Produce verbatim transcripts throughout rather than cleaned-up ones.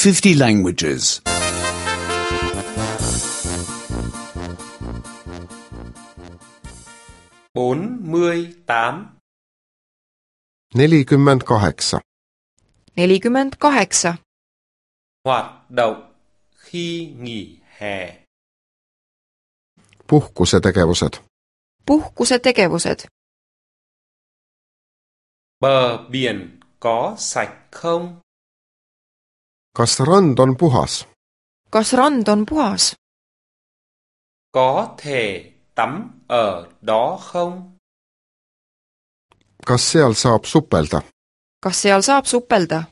fifty languages. bốn mươi tám. nelikümmend kaheksa. nelikümmend kaheksa. Hoạt động khi nghỉ hè. Puhkusetegevused. Puhkusetegevused. Bờ biển có sạch không? Kas rand on puhas? Kas rand on puhas? Có thể tắm ở đó không? Kas seal saab supelda? Kas seal saab supelda?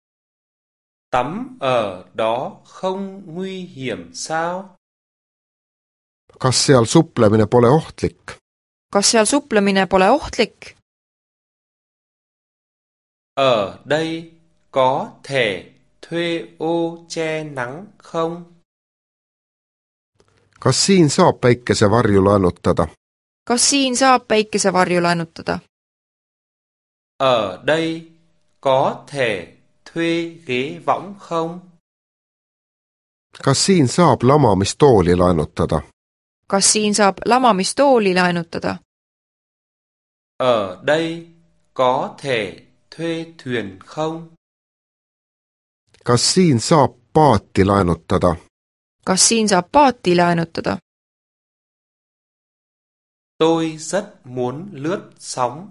Tắm ở đó không nguy hiểm sao? Kas seal suplemine pole ohtlik? Kas seal suplemine pole ohtlik? Ở đây có thể thuê ô che nắng không? Kas siin saab päikesevarju laenutada? Kas siin saab päikesevarju laenutada? Ở đây có thể thuê ghế võng không? Kas siin saab lamamistooli laenutada? Kas siin saab lamamistooli laenutada? Ở đây có thể thuê thuyền không? Kas siin saab paati laenutada? Kas siin saab paati laenutada? Tôi rất muốn lướt sóng.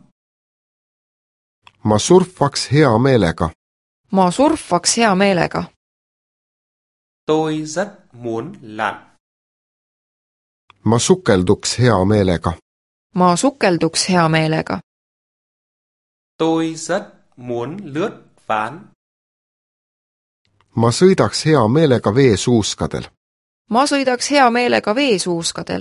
Ma surfaks hea meelega. Ma surfaks hea meelega. Tôi rất muốn lặn. Ma sukelduks hea meelega. Ma sukelduks hea meelega. Tôi rất muốn lướt ván. Ma sõidaks hea meelega veesuuskadel. Ma sõidaks hea meelega veesuuskadel.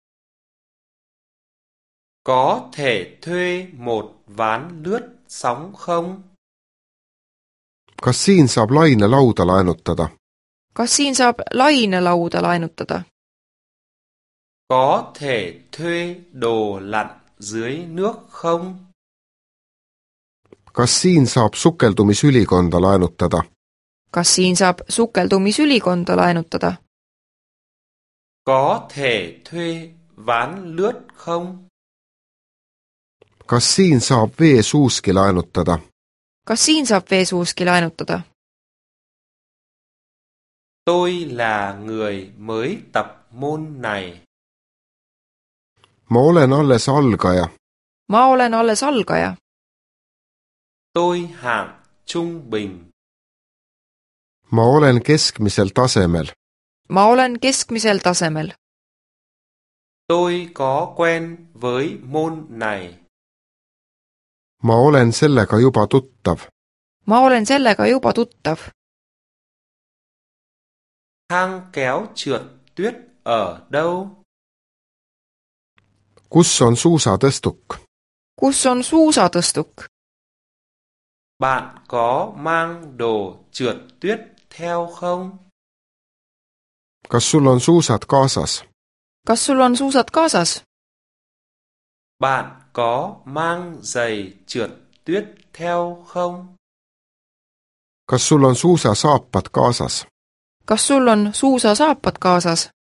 Có thể thuê một ván lướt sóng không? Kas siin saab lainelauda laenutada? Kas siin saab lainelauda laenutada? Có thể thuê đồ lặn dưới nước không? Kas siin saab sukeldumisülikonda laenutada? Kas siin saab sukeldumisülikonda laenutada? Có thể thuê ván lướt không? Kas siin saab veesuuski laenutada? Kas siin saab veesuuski laenutada? Tôi là người mới tập môn này. Ma olen alles algaja. Ma olen alles algaja. Tôi hạng trung bình. Ma olen keskmisel tasemel. Ma olen keskmisel tasemel. Tôi có quen với môn này. Ma olen sellega juba tuttav. Ma olen sellega juba tuttav. Thang kéo trượt tuyết ở đâu? Kus on suusatõstuk? Kus on suusatõstuk? Bạn có mang đồ trượt tuyết theo không? Kas sul on suusad kaasas? Kas sul on suusad kaasas? Bạn có mang giày trượt tuyết theo không? Kas sul on suusasaapad kaasas? Kas sul on suusasaapad kaasas?